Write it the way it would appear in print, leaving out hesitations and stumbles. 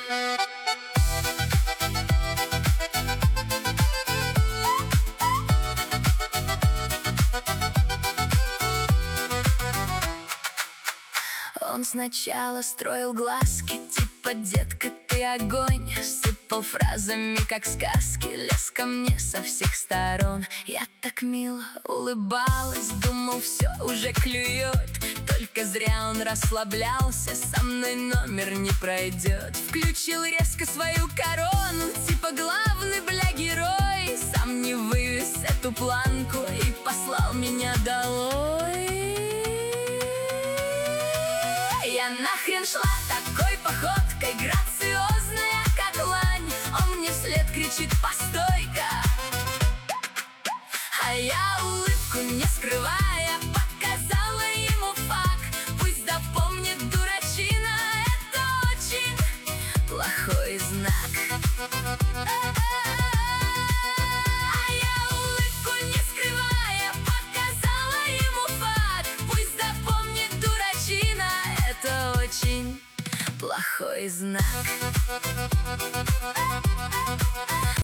Он сначала строил глазки, типа детка ты огонь, сыпал фразами как сказки, лез ко мне со всех сторон. Я так мило улыбалась, думал, все уже клюет. Только зря он расслаблялся, со мной номер не пройдет. Включил резко свою корону, типа главный, бля, герой. Сам не вывез эту планку и послал меня долой. Я нахрен шла такой походкой, грациозная как лань. Он мне вслед кричит: постой-ка. А я улыбку не скрывая показала ему фак. Пусть запомнит, дурачина, это очень плохой знак. А я улыбку не скрывая показала ему фак. Пусть запомнит, дурачина, это очень плохой знак.